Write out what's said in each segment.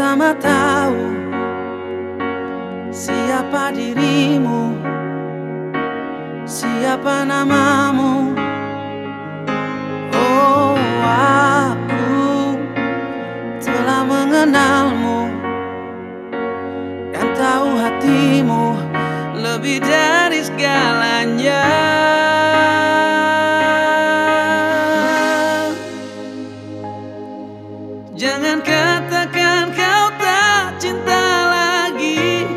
lama tahu siapa dirimu, siapa namamu. Oh, aku telah mengenalmu dan tahu hatimu lebih dari segalanya. Jangan katakan kau tak cinta lagi,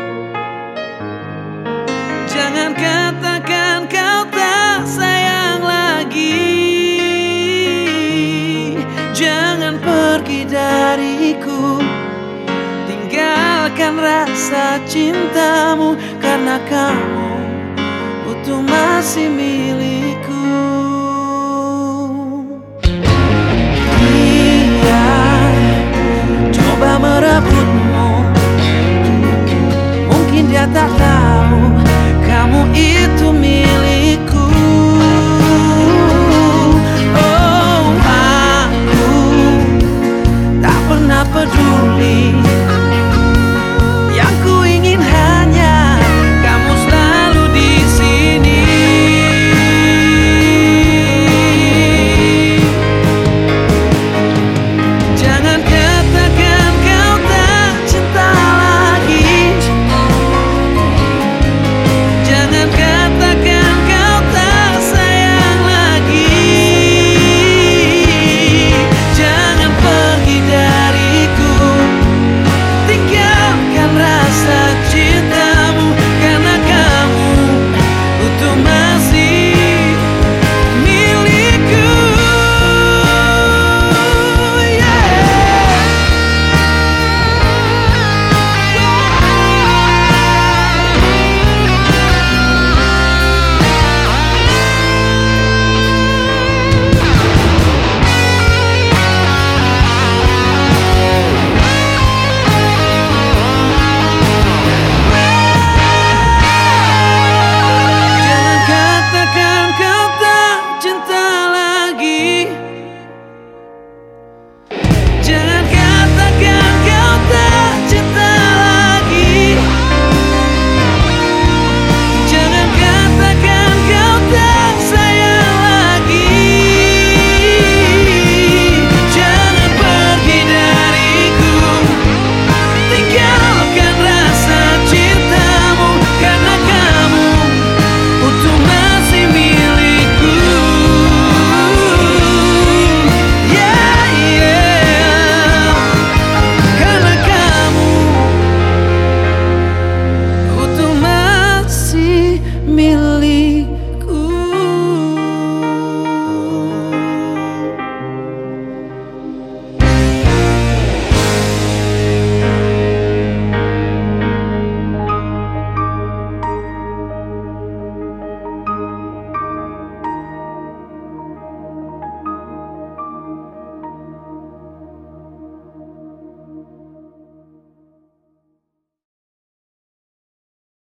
jangan katakan kau tak sayang lagi. Jangan pergi dariku, tinggalkan rasa cintamu, karena kamu utuh masih milikku.